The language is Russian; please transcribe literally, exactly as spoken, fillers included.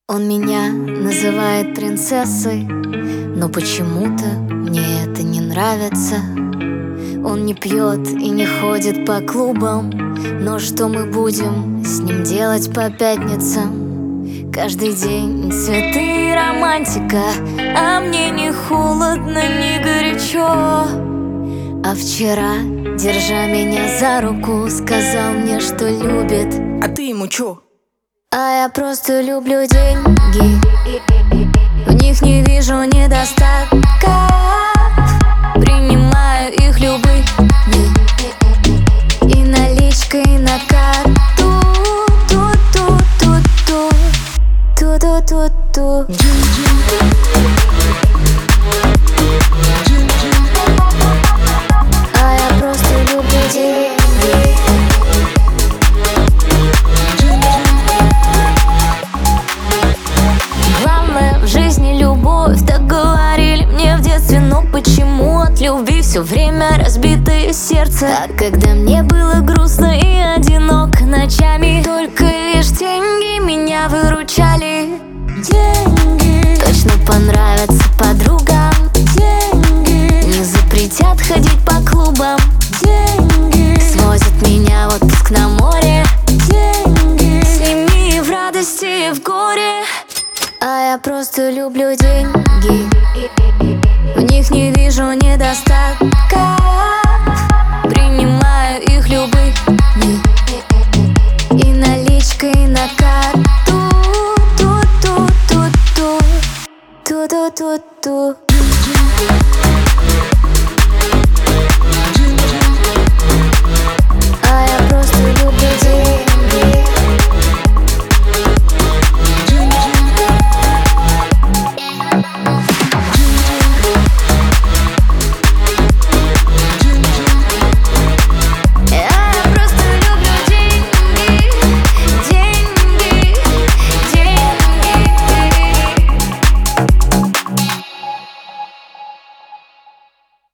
Он меня называет принцессой, но почему-то мне это не нравится. Он не пьет и не ходит по клубам, но что мы будем с ним делать по пятницам? Каждый день цветы и романтика, а мне ни холодно, ни горячо. А вчера, держа меня за руку, сказал мне, что любит. А ты ему чё? А я просто люблю деньги, в них не вижу недостатка. Принимаю их любыми, и наличкой на карту. Ту-ту-ту-ту, ту-ту-ту-ту. А я просто люблю деньги. Так говорили мне в детстве, но почему от любви все время разбитое сердце? А когда мне было грустно и одиноко ночами, только лишь деньги меня выручали. Деньги точно понравятся подругам. Деньги не запретят ходить по клубам. Деньги свозят меня в отпуск на море. Деньги с ними в радости и в горе. А я просто люблю деньги, в них не вижу недостатка. Принимаю их любыми, и наличкой на карту. Ту-ту-ту-ту, ту-ту-ту-ту.